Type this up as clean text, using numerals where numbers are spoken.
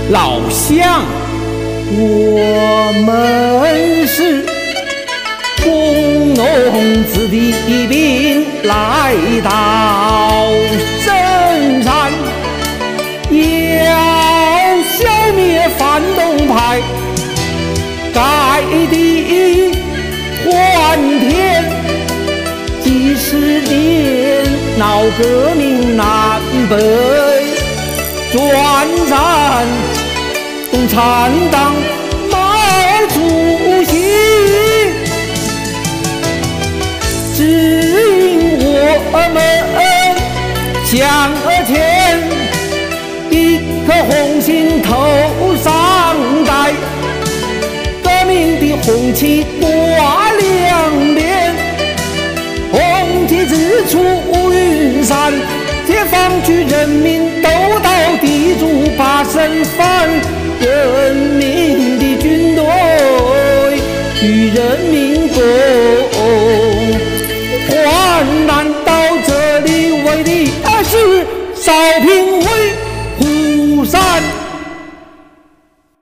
老乡， 我们是工农子弟兵，来到深山，要消灭反动派，改地换天。几十年闹革命南北，转战共产党毛主席，指引我们向前，一颗红心头上戴，革命的红旗挂两边，红旗直出云山，解放区人民都到地主把身翻，人民的军队与人民共患难，到这里为的是绍平为虎山。